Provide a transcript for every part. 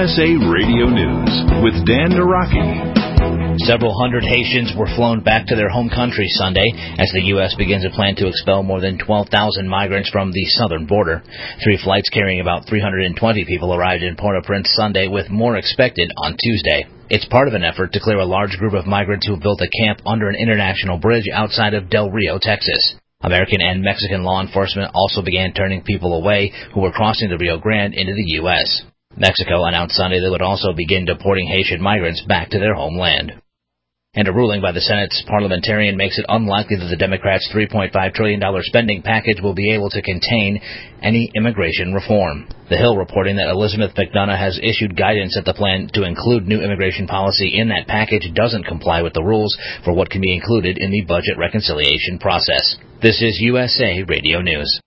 USA Radio News with Dan Naraki. Several hundred Haitians were flown back to their home country Sunday as the U.S. begins a plan to expel more than 12,000 migrants from the southern border. 3 flights carrying about 320 people arrived in Port-au-Prince Sunday, with more expected on Tuesday. It's part of an effort to clear a large group of migrants who built a camp under an international bridge outside of Del Rio, Texas. American and Mexican law enforcement also began turning people away who were crossing the Rio Grande into the U.S. Mexico announced Sunday they would also begin deporting Haitian migrants back to their homeland. And a ruling by the Senate's parliamentarian makes it unlikely that the Democrats' $3.5 trillion spending package will be able to contain any immigration reform. The Hill reporting that Elizabeth McDonough has issued guidance that the plan to include new immigration policy in that package doesn't comply with the rules for what can be included in the budget reconciliation process. This is USA Radio News.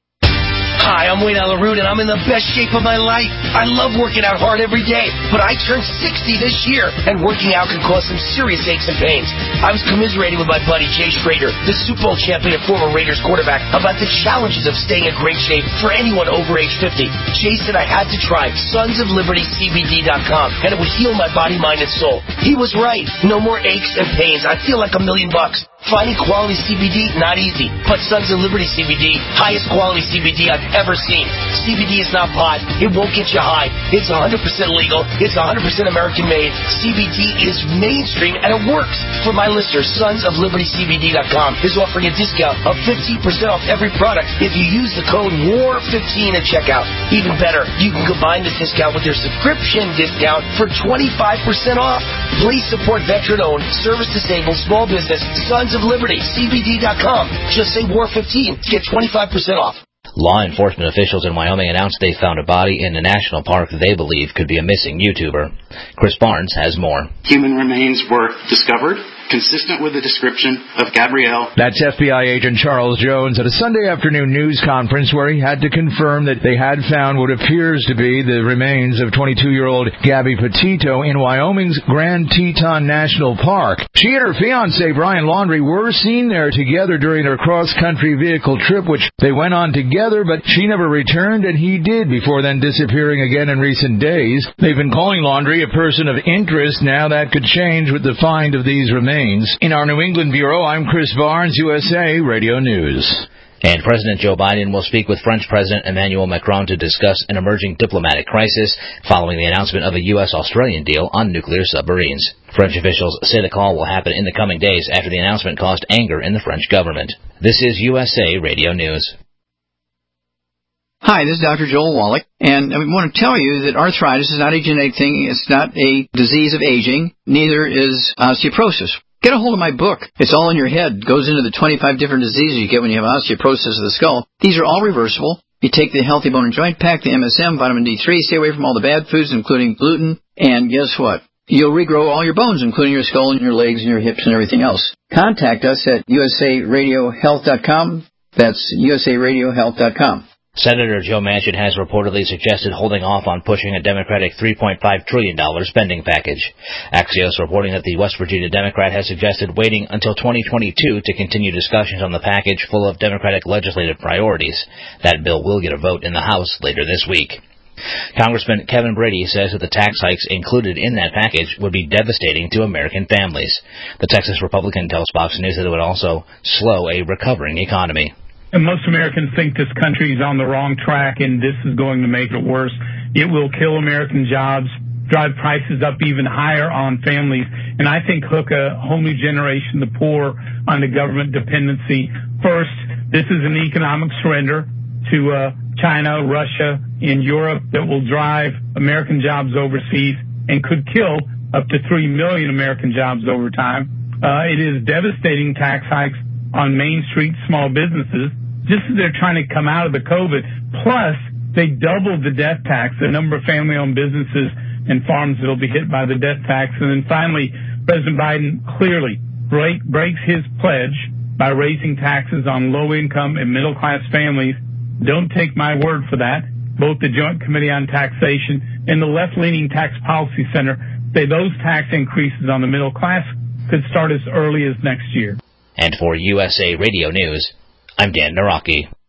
Hi, I'm Wayne Alaroot, and I'm in the best shape of my life. I love working out hard every day, but I turned 60 this year, and working out can cause some serious aches and pains. I was commiserating with my buddy Jay Schrader, the Super Bowl champion and former Raiders quarterback, about the challenges of staying in great shape for anyone over age 50. Jay said I had to try sonsoflibertycbd.com, and it would heal my body, mind, and soul. He was right. No more aches and pains. I feel like $1 million. Finding quality CBD, not easy. But Sons of Liberty CBD, highest quality CBD I've ever seen. CBD is not pot. It won't get you high. It's 100% legal. It's 100% American-made. CBD is mainstream, and it works. For my listeners, sonsoflibertycbd.com is offering a discount of 15% off every product if you use the code WAR15 at checkout. Even better, you can combine this discount with your subscription discount for 25% off. Please support veteran-owned, service-disabled, small business, Sons of Liberty, CBD.com. Just say WAR15 to get 25% off. Law enforcement officials in Wyoming announced they found a body in a national park they believe could be a missing YouTuber. Chris Barnes has more. Human remains were discovered, consistent with the description of Gabrielle. That's FBI agent Charles Jones at a Sunday afternoon news conference where he had to confirm that they had found what appears to be the remains of 22-year-old Gabby Petito in Wyoming's Grand Teton National Park. She and her fiancé, Brian Laundrie, were seen there together during their cross-country vehicle trip, which they went on together, but she never returned, and he did, before then disappearing again in recent days. They've been calling Laundrie a person of interest. Now that could change with the find of these remains. In our New England Bureau, I'm Chris Barnes, USA Radio News. And President Joe Biden will speak with French President Emmanuel Macron to discuss an emerging diplomatic crisis following the announcement of a U.S.-Australian deal on nuclear submarines. French officials say the call will happen in the coming days after the announcement caused anger in the French government. This is USA Radio News. Hi, this is Dr. Joel Wallach, and I want to tell you that arthritis is not a genetic thing. It's not a disease of aging. Neither is osteoporosis. Get a hold of my book. It's all in your head. It goes into the 25 different diseases you get when you have osteoporosis of the skull. These are all reversible. You take the Healthy Bone and Joint Pack, the MSM, vitamin D3, stay away from all the bad foods, including gluten, and guess what? You'll regrow all your bones, including your skull and your legs and your hips and everything else. Contact us at usaradiohealth.com. That's usaradiohealth.com. Senator Joe Manchin has reportedly suggested holding off on pushing a Democratic $3.5 trillion spending package. Axios reporting that the West Virginia Democrat has suggested waiting until 2022 to continue discussions on the package full of Democratic legislative priorities. That bill will get a vote in the House later this week. Congressman Kevin Brady says that the tax hikes included in that package would be devastating to American families. The Texas Republican tells Fox News that it would also slow a recovering economy. And most Americans think this country is on the wrong track, and this is going to make it worse. It will kill American jobs, drive prices up even higher on families, and I think hook a whole new generation, the poor, on the government dependency. First, this is an economic surrender to China, Russia, and Europe that will drive American jobs overseas and could kill up to 3 million American jobs over time. It is devastating tax hikes on Main Street small businesses, just as they're trying to come out of the COVID. Plus, they doubled the death tax, the number of family-owned businesses and farms that will be hit by the death tax. And then finally, President Biden clearly breaks his pledge by raising taxes on low-income and middle-class families. Don't take my word for that. Both the Joint Committee on Taxation and the left-leaning Tax Policy Center say those tax increases on the middle class could start as early as next year. And for USA Radio News, I'm Dan Naraki.